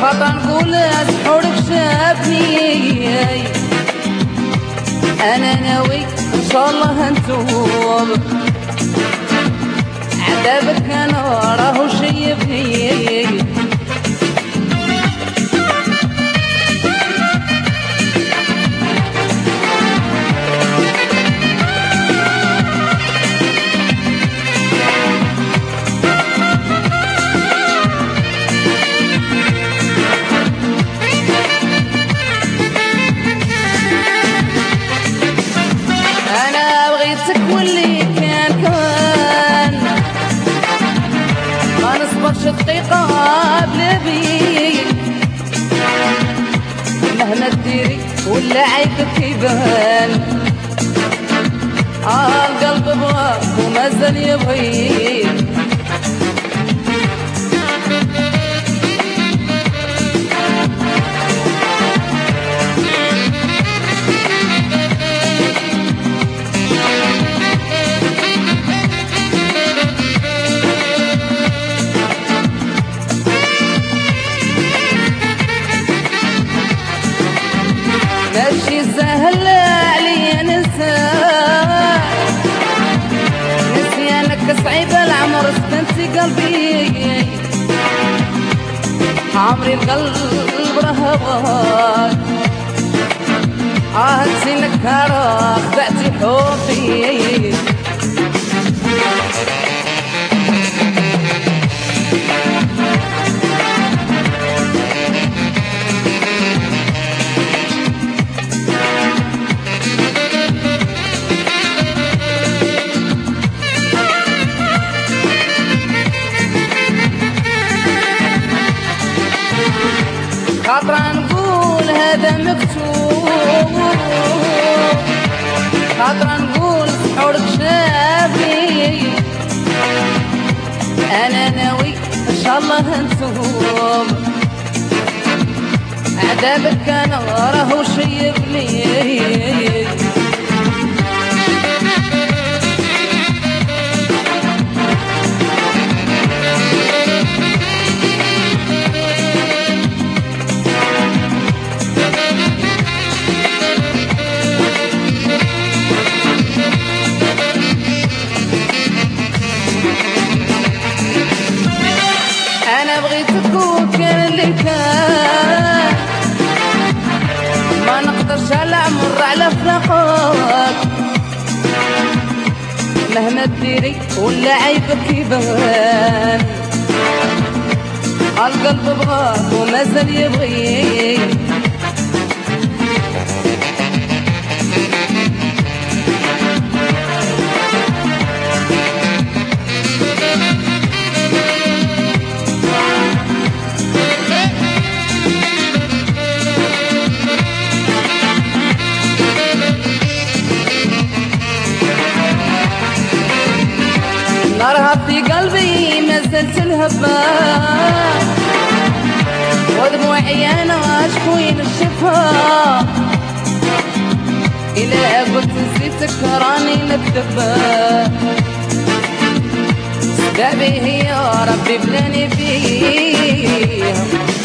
خطا نقول سحورك شافني انا ناوي ان شاء الله نتوب عذابك انا راهو شيبني واللي كان ما نصبرش دقيقة بلا بيك مهما تديري ولا عيبك يبان القلب بغاك ومازال يبغيك ماشي سهل عليا ننساك نسيانك صعيب العمر استنسي قلبي عمري القلب راه بغاك نسينك راه خدعتي حبي خاطر نقول هذا مكتوب خاطر نقول سحورك شافي انا ناوي ان شاء الله نتوب عذابك انا راهو شيبني أنا بغيتك وكان اللي كان ما نقدرش على عمر على فراقك مهما تديري ولا عيبك يبان القلب بغاك ومازال يبغيك نارها في قلبي ما زلت الهبان ودموعي انا شكوين الشفا إلا قلت نسيتك راني نكذب سبابي هي ربي بلاني فيها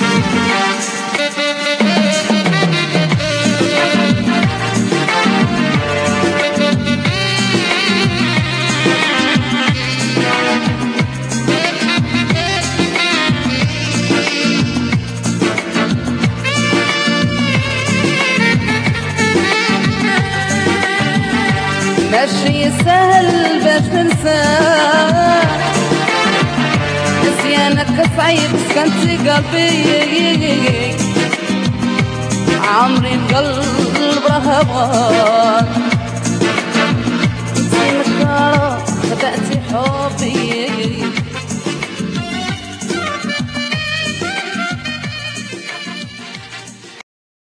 ماشي سهل باش ننساك نسيانك صعيب سكنتي قلبي عمري القلب راه بغاك نسينك راه خدعتي حب